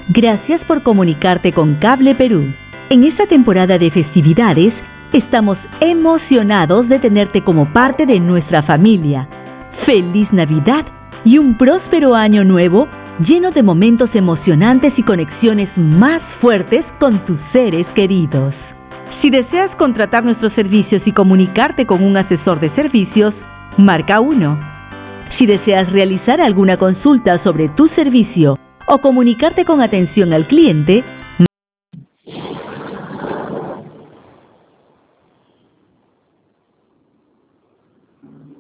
Gracias por comunicarte con Cable Perú. En esta temporada de festividades, estamos emocionados de tenerte como parte de nuestra familia. ¡Feliz Navidad y un próspero año nuevo lleno de momentos emocionantes y conexiones más fuertes con tus seres queridos! Si deseas contratar nuestros servicios y comunicarte con un asesor de servicios, marca 1. Si deseas realizar alguna consulta sobre tu servicio o comunicarte con atención al cliente,